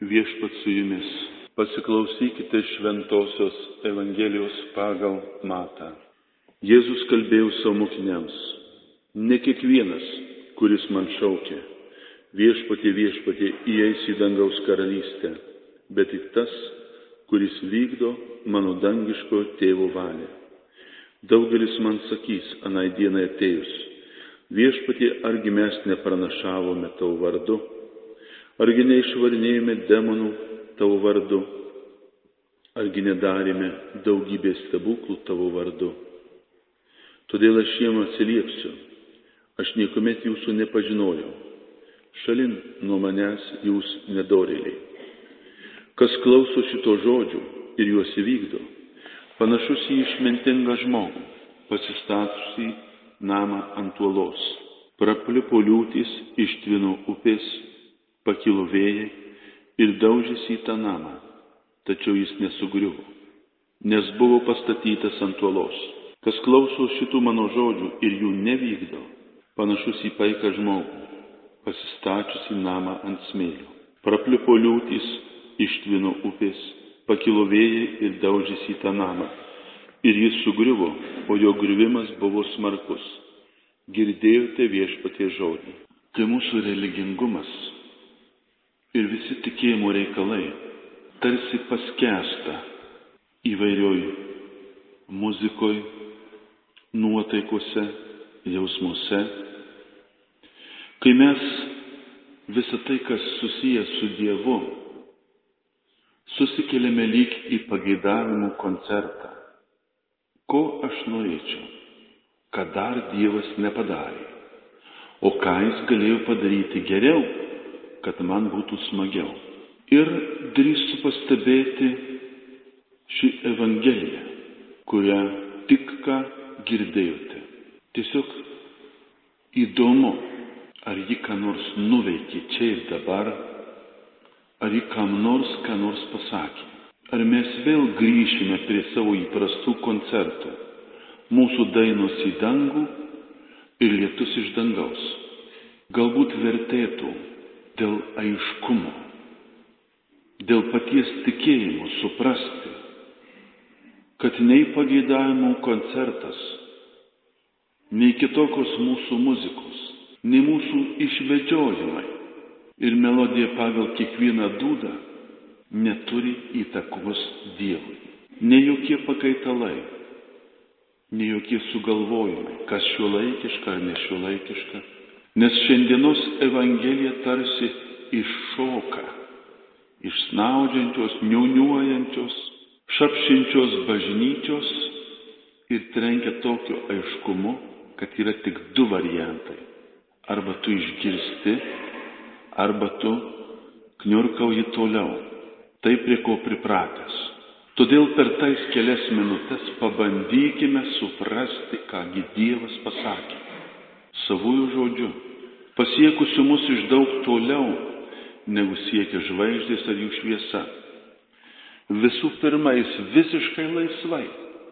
Viešpats su jumis. Pasiklausykite Šventosios Evangelijos pagal Matą. Jėzus kalbėjo savo mokiniams: ne kiekvienas, kuris man šaukia, viešpatie, viešpatie, įeis į dangaus karalystę, bet tik tas, kuris vykdo mano dangiškojo tėvo valią. Daugelis man sakys anai dienai atėjus: viešpatie, argi mes nepranašavome tavo vardu, argi neišvarinėjome demonų tavo vardu, argi nedarėme daugybės stebuklų tavo vardu. Todėl aš jiems atsiliepsiu: aš niekuomet jūsų nepažinojau, šalin nuo manęs jūs nedorėliai. Kas klauso šito žodžių ir juos įvykdo, panašus į išmintingą žmogų, pasistatusį namą ant uolos. Prapliupo liūtys, ištvino upės, pakilo vėjai ir daužėsi į tą namą, tačiau jis nesugriuvo, nes buvo pastatytas ant uolos. Kas klauso šitų mano žodžių ir jų nevykdo, panašus į paiką žmogų, pasistačiusi namą ant smėlio. Prapliupo liūtys, ištvino upės, pakilo vėjai ir daužėsi į tą namą, ir jis sugriuvo, o jo griuvimas buvo smarkus. Girdėjote viešpaties žodį. Tai mūsų religingumas ir visi tikėjimo reikalai tarsi paskęsta įvairioj muzikoj, nuotaikose, jausmuose. Kai mes visą tai, kas susijęs su Dievu, susikeliame lyg į pageidavimų koncertą. Ko aš norėčiau, ką dar Dievas nepadarė, o ką jis galėjo padaryti geriau, kad man būtų smagiau. Ir drįstu pastebėti šį Evangeliją, kurią tik ką girdėjote. Tiesiog įdomu, ar ji ką nors nuveikė čia ir dabar, ar ji kam nors ką nors pasakė. Ar mes vėl grįšime prie savo įprastų koncertų, mūsų dainos į dangų ir lietus iš dangaus. Galbūt vertėtų dėl aiškumo, dėl paties tikėjimo suprasti, kad nei pageidavimų koncertas, nei kitokios mūsų muzikos, nei mūsų išvedžiojimai ir melodija pagal kiekvieną dūdą neturi įtakos Dievui. Ne jokie pakaitalai, ne jokie sugalvojimai, kas šiuolaikiška ar nešiuolaikiška. Nes šiandienos Evangelija tarsi iššoka iš snaudžiančios, niūniuojančios, šapšinčios bažnyčios ir trenkia tokiu aiškumu, kad yra tik du variantai. Arba tu išgirsti, arba tu kniurkauji toliau. Tai prie ko pripratęs. Todėl per tais kelias minutės pabandykime suprasti, kągi Dievas pasakė savųjų žodžiu, pasiekusiu mus iš daug toliau, negu siekia žvaigždės ar jų šviesa. Visų pirma, jis visiškai laisvai,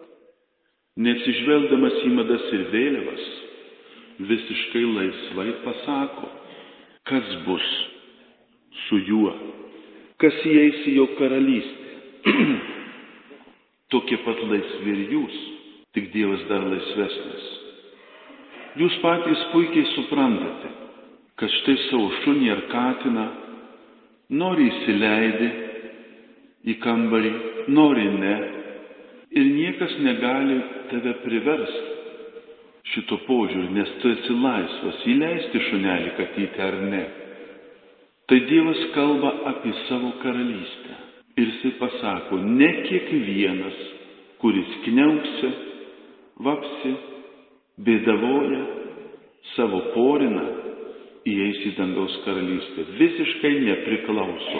neatsižvelgdamas į madas ir vėliavas, visiškai laisvai pasako, kas bus su juo, kas įeis į jo karalystę. Tokie pat laisvi ir jūs, tik Dievas dar laisvesnis. Jūs patys puikiai suprantate, kad štai savo šunį ar katiną nori įsileidi į kambarį, nori ne, ir niekas negali tave priversti šito požiūrį, nes tu esi laisvas įleisti šunelį, katytę ar ne. Tai Dievas kalba apie savo karalystę. Ir jisai pasako, ne kiekvienas, kuris kniauksi, vapsi, bėdavoja, savo porina, įeis į dangaus karalystę. Visiškai nepriklauso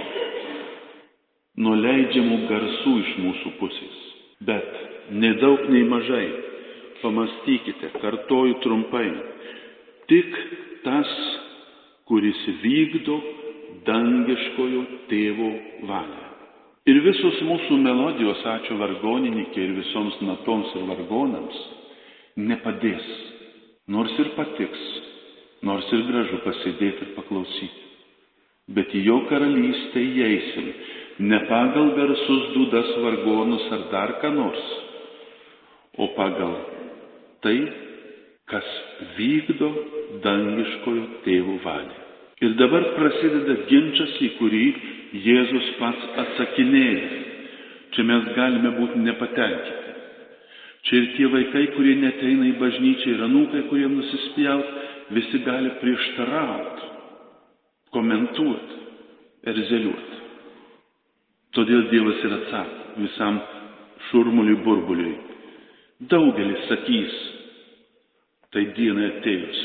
nuo leidžiamų garsų iš mūsų pusės. Bet nei daug, nei mažai, pamastykite, kartoju trumpai, tik tas, kuris vykdo dangiškojo tėvo valią. Ir visos mūsų melodijos, ačiū vargonininkei ir visoms natoms ir vargonams, nepadės, nors ir patiks, nors ir gražu pasėdėti ir paklausyti. bet į jo karalystę įeisim ne pagal garsus dūdas, vargonus ar dar ką nors, o pagal tai, kas vykdo dangiškojo tėvo valią. Ir dabar prasideda ginčas, į kurį Jėzus pats atsakinėja. Čia mes galime būti nepatenkinti. Čia ir tie vaikai, kurie neteina į bažnyčią, ir anūkai, kurie nusispjaut, visi gali prieštarauti, komentuoti, erzeliuoti. Todėl Dievas ir atsako visam šurmuliui, burbuliui. Daugelis sakys, tai dienai atėjus,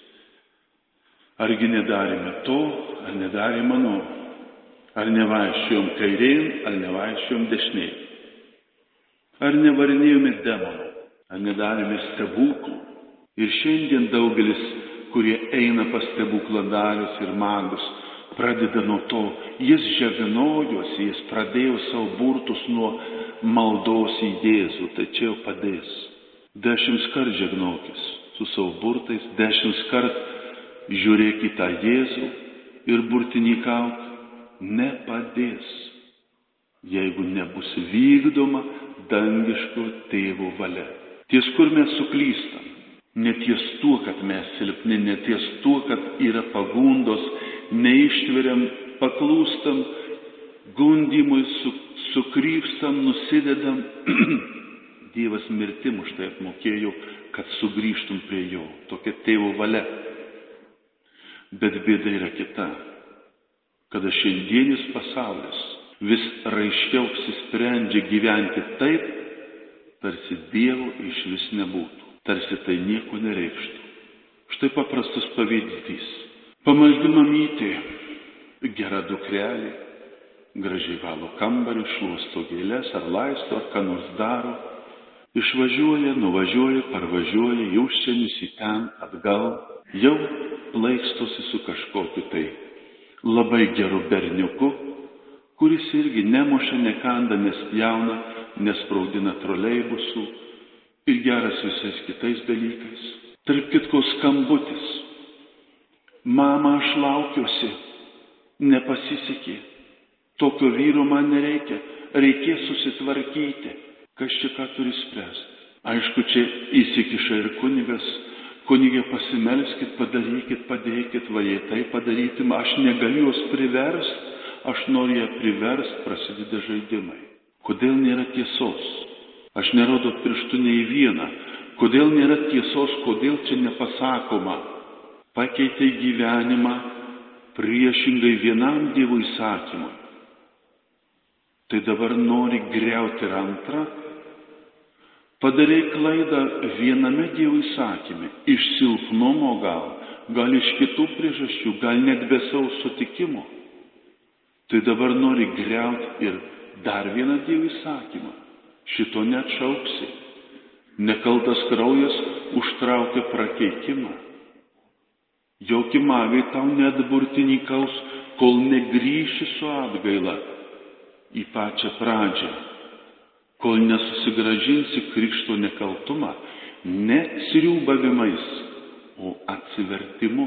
argi nedarėme to, ar nedarėme ano, ar nevaikščiojom kairėn, ar nevaikščiojom dešinėn, ar nevarinėjome demonų, ar nedarėme stebuklų. Ir šiandien daugelis, kurie eina pas stebukladarius ir magus, pradeda nuo to, jis žegnojosi, jis pradėjo savo burtus nuo maldos į Jėzų, tai čia jau padės. 10 kart žegnokis su savo burtais, 10 kart žiūrėk į tą Jėzų ir burtininkauk, nepadės, jeigu nebus vykdoma dangiško tėvo valia. Ties kur mes suklystam? Ne ties tuo, kad mes silpni, ne ties tuo, kad yra pagundos, neištveriam, paklūstam, gundymui, sukrypstam, nusidedam. Dievas mirtim už tai apmokėjo, kad sugrįžtum prie jo. Tokia tėvo valia. Bet bėda yra kita, kada šiandienis pasaulis vis raiškiau apsisprendžia gyventi taip, tarsi Dievo iš vis nebūtų, tarsi tai nieko nereikštų. Štai paprastas pavyzdys. Pamaldi mamytė, gera dukrelė, gražiai valo kambarį, šluosto gėles ar laisto, ar ką nors daro, išvažiuoja, nuvažiuoja, parvažiuoja, į užsienius, į ten, atgal, jau plaikstosi su kažkokiu tai labai geru berniuku, kuris irgi nemuša, nekanda, nespjauna, nespraudina troleibusų ir geras visais kitais dalykais. Tarp kitko skambutis. Mama, aš laukiuosi, nepasisekė, tokio vyro man nereikia, reikės susitvarkyti. Kas čia ką turi spręsti? Aišku, čia įsikiša ir kunigas. Kunigė, pasimelskit, padarykit, padėkit, va jei tai padaryti, aš negaliu jos priverst, aš noriu ją priverst, prasideda žaidimai. Kodėl nėra tiesos? Aš nerodo pirštų nei vieną. Kodėl nėra tiesos, kodėl čia nepasakoma? Pakeitė gyvenimą priešingai vienam Dievo įsakymui. Tai dabar nori griauti ir antrą. Padarei klaidą viename Dievo įsakyme, iš silpnumo gal iš kitų priežasčių, gal net be savo sutikimo. Tai dabar nori griauti ir dar vieną Dievo įsakymą. Šito neatšauksi. Nekaltas kraujas užtraukia prakeikimą. Jokie magai tau neatburtininkaus, kol negrįši su atgaila į pačią pradžią. Kol nesusigrąžinsi krikšto nekaltumą, ne sriūbavimais, o atsivertimu.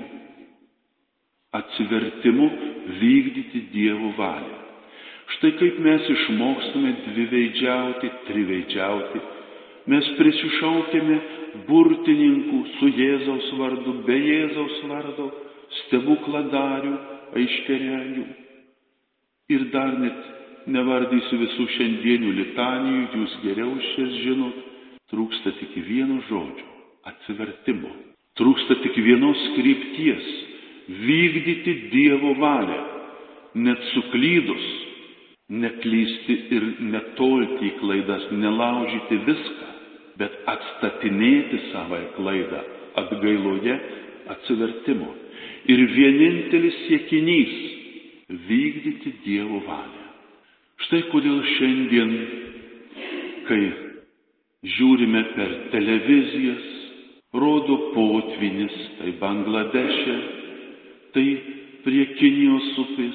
Atsivertimu vykdyti Dievo valią. Štai kaip mes išmokstame dviveidžiauti, triveidžiauti. Mes prisišaukėme burtininkų su Jėzaus vardu, be Jėzaus vardo, stebukladarių, aiškiaregių. Ir dar net nevardysiu visų šiandienių litanijų, jūs geriau šias žinot, trūksta tik vieno žodžio – atsivertimo. Trūksta tik vienos krypties – vykdyti Dievo valią, net suklydus, neklysti ir netolti į klaidas, nelaužyti viską, bet atstatinėti savąją klaidą atgailoje, atsivertimo. Ir vienintelis siekinys – vykdyti Dievo valią. Štai kodėl šiandien, kai žiūrime per televizijas, rodo potvynis, tai Bangladeše, tai prie Kinijos upės,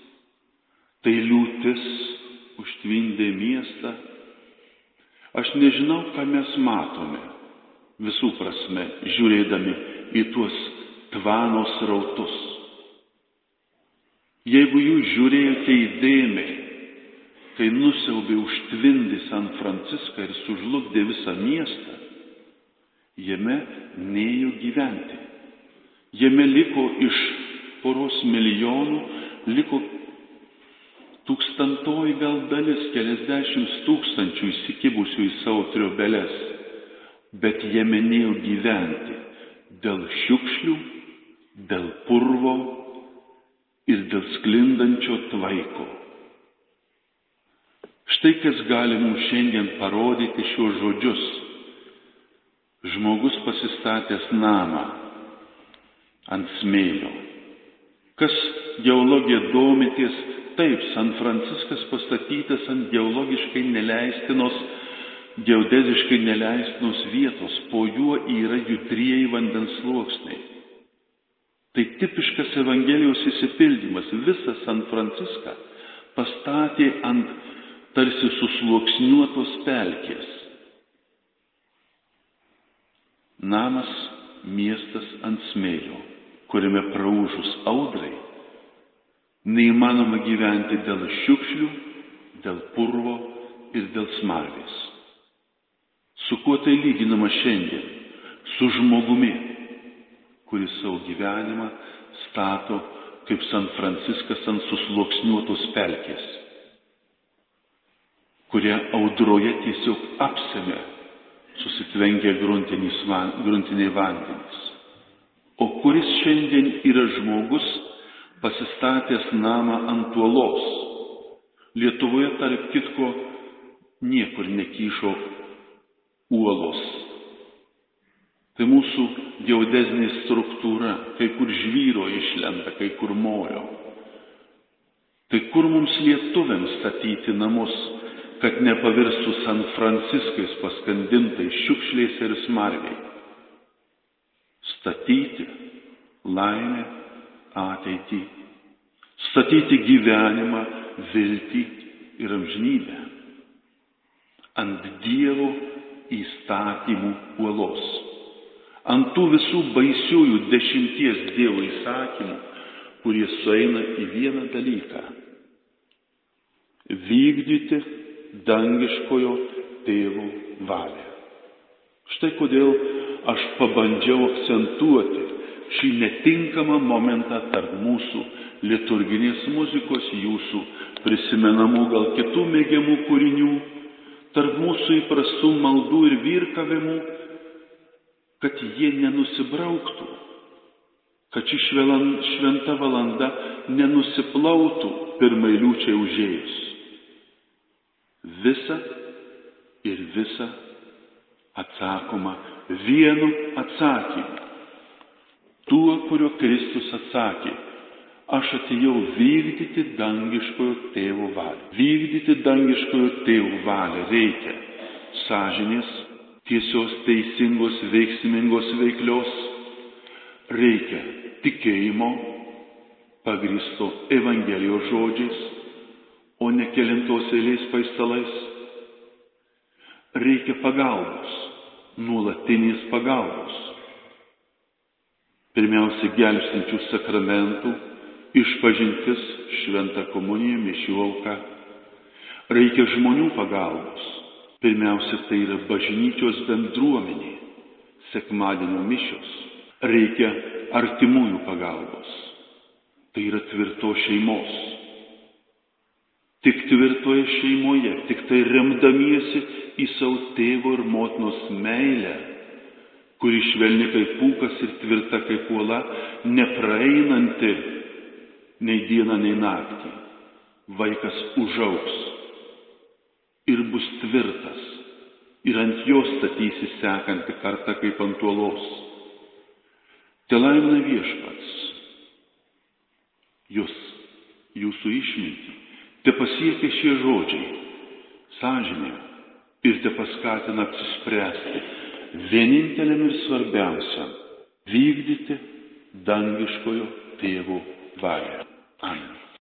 tai liūtis užtvindė miestą. Aš nežinau, ką mes matome visų prasme, žiūrėdami į tuos tvano srautus. Jeigu jūs žiūrėjote įdėmiai, kai nusiaubė užtvindė San Franciską ir sužlugdė visą miestą, jame nėjo gyventi. Jame liko iš 1 milijonų, liko 1000 gal dalis, keliasdešimt tūkstančių įsikibusių į savo triobeles, bet jame nėjo gyventi dėl šiukšlių, dėl purvo ir dėl sklindančio tvaiko. Štai kas gali mums šiandien parodyti šios žodžius. Žmogus pasistatęs namą ant smėlio. Kas geologija domitės, taip, San Franciskas pastatytas ant geologiškai neleistinos, geodeziškai neleistinos vietos, po juo yra judrieji vandens sluoksniai. Tai tipiškas Evangelijos įsipildymas. Visą San Franciską pastatė ant tarsi susluoksniuotos pelkės. Namas, miestas ant smėlio, kuriame praūžus audrai neįmanoma gyventi dėl šiukšlių, dėl purvo ir dėl smarvės. Su kuo tai lyginama šiandien? Su žmogumi, kuris savo gyvenimą stato kaip San Franciskas ant susluoksniuotos pelkės, kurie audroje tiesiog apsemia, susitvenkia gruntiniai vandenys. O kuris šiandien yra žmogus pasistatęs namą ant uolos. Lietuvoje, tarp kitko, niekur nekyšo uolos. Tai mūsų geodezinė struktūra, kai kur žvyro išlenda, kai kur molio. Tai kur mums lietuviams statyti namus, kad nepavirstų San Franciskais paskandintai šiukšliais ir smarviai? Statyti laimę, ateitį, statyti gyvenimą, viltį ir amžinybę ant Dievo įstatymų uolos, ant tų visų baisiųjų 10 Dievo įsakymų, kurie sueina į vieną dalyką – vykdyti dangiškojo Tėvo valią. Štai kodėl aš pabandžiau akcentuoti šį netinkamą momentą tarp mūsų liturginės muzikos, jūsų prisimenamų gal kitų mėgiamų kūrinių, tarp mūsų įprastų maldų ir virkavimų, kad jie nenusibrauktų, kad ši šventa valanda nenusiplautų pirmai liūčiai užėjus. Visa ir visa atsakoma vienu atsakymu. Tuo, kurio Kristus atsakė: aš atėjau vykdyti dangiškojo Tėvo valią. Vykdyti dangiškojo Tėvo valią reikia sąžinės, tiesios, teisingos, veiksmingos, veiklios. Reikia tikėjimo, pagrįsto Evangelijos žodžiais, o ne kelintos eilės paistalais. Reikia pagalbos, nuolatinės pagalbos. Pirmiausia, gelbstinčių sakramentų, išpažintis, šventa komunija, mišių auka. Reikia žmonių pagalbos. Pirmiausia, tai yra bažnyčios bendruomenė, sekmadienio mišios. Reikia artimųjų pagalbos. Tai yra tvirtos šeimos. Tik tvirtoje šeimoje, tik tai remdamiesi į savo tėvo ir motinos meilę, kuri švelni kaip pūkas ir tvirta kaip uola, nepraeinanti nei dieną, nei naktį, vaikas užaugs ir bus tvirtas, ir ant jo statysi sekanti kartą kaip ant uolos. Telaimina Viešpats jūs, jūsų išmintį, te pasiekia šie žodžiai, sąžinė, ir te paskatina apsispręsti vieninteliam ir svarbiausiam – vykdyti dangiškojo Tėvo valią. Amen.